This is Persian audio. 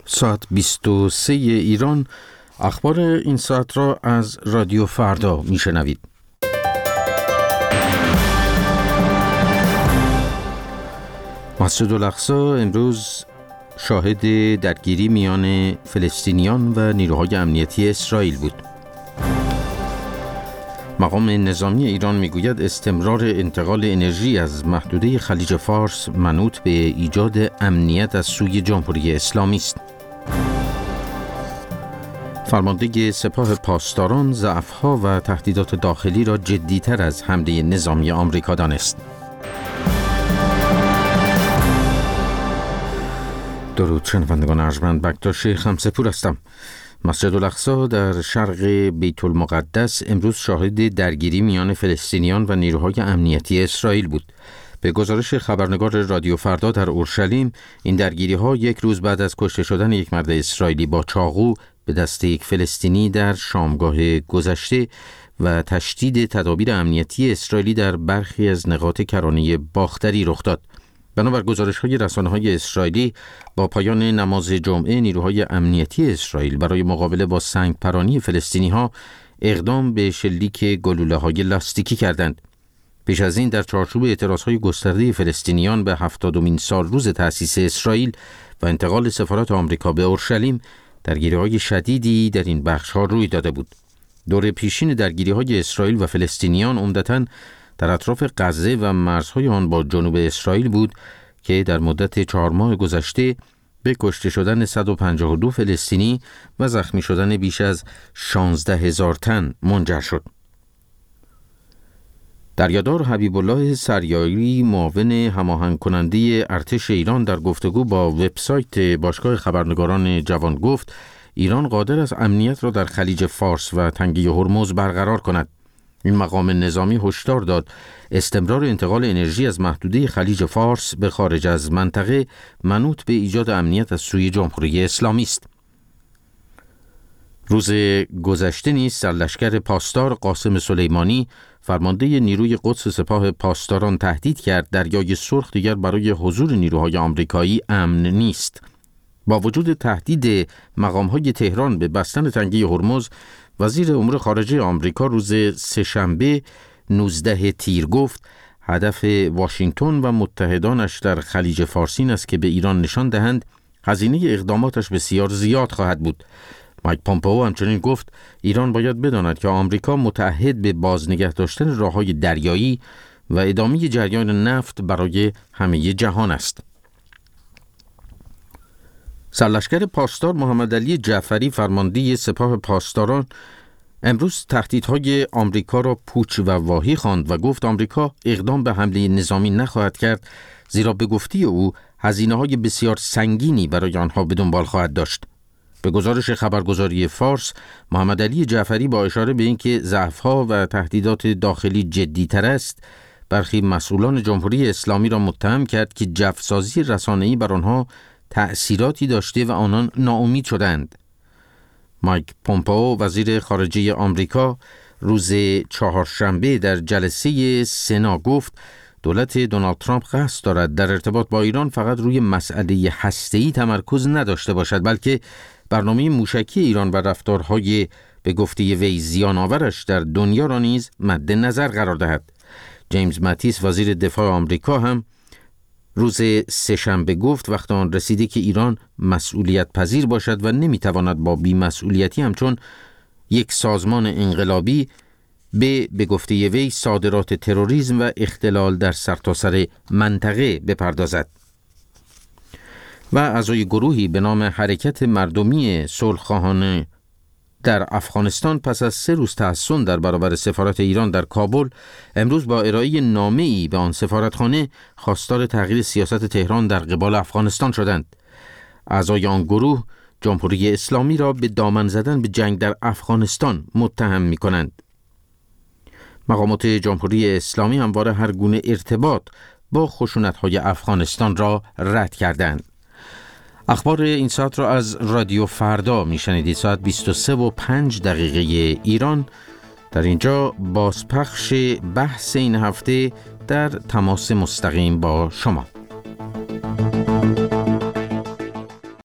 ساعت 23 ایران. اخبار این ساعت را از رادیو فردا میشنوید. مسجد الاقصی امروز شاهد درگیری میان فلسطینیان و نیروهای امنیتی اسرائیل بود. مقام نظامی ایران میگوید استمرار انتقال انرژی از محدوده خلیج فارس منوط به ایجاد امنیت از سوی جمهوری اسلامی است. فرمانده سپاه پاسداران ضعف‌ها و تهدیدات داخلی را جدی‌تر از حمله نظامی آمریکا دانست. درود شنوندگان ارجمند، بکتاش خمسه‌پور هستم. مسجد الاقصی در شرق بیت المقدس امروز شاهد درگیری میان فلسطینیان و نیروهای امنیتی اسرائیل بود. به گزارش خبرنگار رادیو فردا در اورشلیم، این درگیری‌ها یک روز بعد از کشته شدن یک مرد اسرائیلی با چاقو به دست یک فلسطینی در شامگاه گذشته و تشدید تدابیر امنیتی اسرائیلی در برخی از نقاط کرانه باختری رخ داد. بنابر گزارش‌های رسانه‌های اسرائیلی، با پایان نماز جمعه نیروهای امنیتی اسرائیل برای مقابله با سنگ‌پرانی فلسطینی‌ها اقدام به شلیک گلوله‌های لاستیکی کردند. پیش از این در چارچوب اعتراض‌های گسترده فلسطینیان به 70مین سالروز تأسیس اسرائیل و انتقال سفارت آمریکا به اورشلیم، درگیری‌های شدیدی در این بخش‌ها روی داده بود. دور پیشین درگیری‌های اسرائیل و فلسطینیان عمدتاً در اطراف غزه و مرزهای آن با جنوب اسرائیل بود که در مدت 4 ماه گذشته به کشته شدن 152 فلسطینی و زخمی شدن بیش از 16,000 تن منجر شد. دریادار حبیب الله سریایی، معاون هماهنگ کننده ارتش ایران، در گفتگو با وبسایت باشگاه خبرنگاران جوان گفت ایران قادر است امنیت را در خلیج فارس و تنگه هرمز برقرار کند. این مقام نظامی هشدار داد استمرار انتقال انرژی از محدوده خلیج فارس به خارج از منطقه منوط به ایجاد امنیت از سوی جمهوری اسلامی است. روز گذشته نیز سرلشکر پاسدار قاسم سلیمانی، فرمانده نیروی قدس سپاه پاسداران، تهدید کرد دریای سرخ دیگر برای حضور نیروهای آمریکایی امن نیست. با وجود تهدید مقام‌های تهران به بستن تنگه هرمز، وزیر امور خارجه آمریکا روز سه‌شنبه 19 تیر گفت هدف واشنگتن و متحدانش در خلیج فارس این است که به ایران نشان دهند هزینه اقداماتش بسیار زیاد خواهد بود. مایک پومپئو همچنین گفت ایران باید بداند که آمریکا متعهد به بازنگه داشتن راه‌های دریایی و ادامه جریان نفت برای همه جهان است. سرلشکر پاسدار محمد علی جعفری، فرمانده سپاه پاسداران، امروز تهدیدهای آمریکا را پوچ و واهی خواند و گفت آمریکا اقدام به حمله نظامی نخواهد کرد، زیرا به گفته او هزینه‌های بسیار سنگینی برای آنها به دنبال خواهد داشت. به گزارش خبرگزاری فارس، محمد علی جعفری با اشاره به اینکه ضعف‌ها و تهدیدات داخلی جدی‌تر است، برخی مسئولان جمهوری اسلامی را متهم کرد که جفسازی رسانه‌ای بر آنها تأثیراتی داشته و آنان ناامید شدند. مایک پومپئو، وزیر خارجه آمریکا، روز چهارشنبه در جلسه سنا گفت دولت دونالد ترامپ قصد دارد در ارتباط با ایران فقط روی مسئله هسته‌ای تمرکز نداشته باشد، بلکه برنامه موشکی ایران و رفتارهای به گفته وی زیان‌آورش در دنیا را نیز مد نظر قرار دهد. جیمز ماتیس، وزیر دفاع آمریکا، هم روز سه‌شنبه گفت وقت آن رسیده که ایران مسئولیت پذیر باشد و نمیتواند با بی‌مسئولیتی همچون یک سازمان انقلابی به گفته وی صادرات تروریسم و اختلال در سرتاسر منطقه بپردازد. و اعضای گروهی به نام حرکت مردمی صلح‌خواهانه در افغانستان پس از 3 روز تحصن در برابر سفارت ایران در کابل، امروز با ارائه نامه‌ای به آن سفارتخانه خواستار تغییر سیاست تهران در قبال افغانستان شدند. اعضای آن گروه جمهوری اسلامی را به دامن زدن به جنگ در افغانستان متهم می‌کنند. مقامات جمهوری اسلامی همواره هر گونه ارتباط با خشونت‌های افغانستان را رد کردند. اخبار این ساعت را از رادیو فردا میشنیدید. ساعت 23:05 ایران. در اینجا بازپخش بحث این هفته در تماس مستقیم با شما.